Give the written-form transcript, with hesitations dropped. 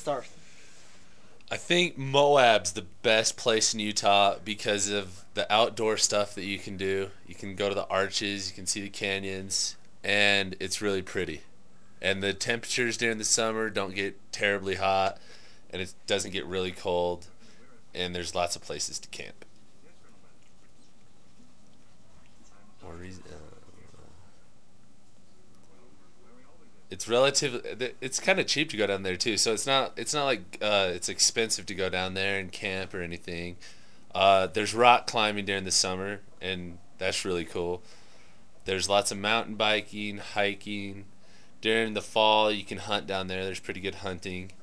start? I think Moab's the best place in Utah because of the outdoor stuff that you can do. You can go to the arches, you can see the canyons, and it's really pretty. And the temperatures during the summer don't get terribly hot, and it doesn't get really cold, and there's lots of places to camp. More reason, it's relative. It's kind of cheap to go down there too. So it's not like it's expensive to go down there and camp or anything. There's rock climbing during the summer, and that's really cool. There's lots of mountain biking, hiking. During the fall, you can hunt down there. There's pretty good hunting.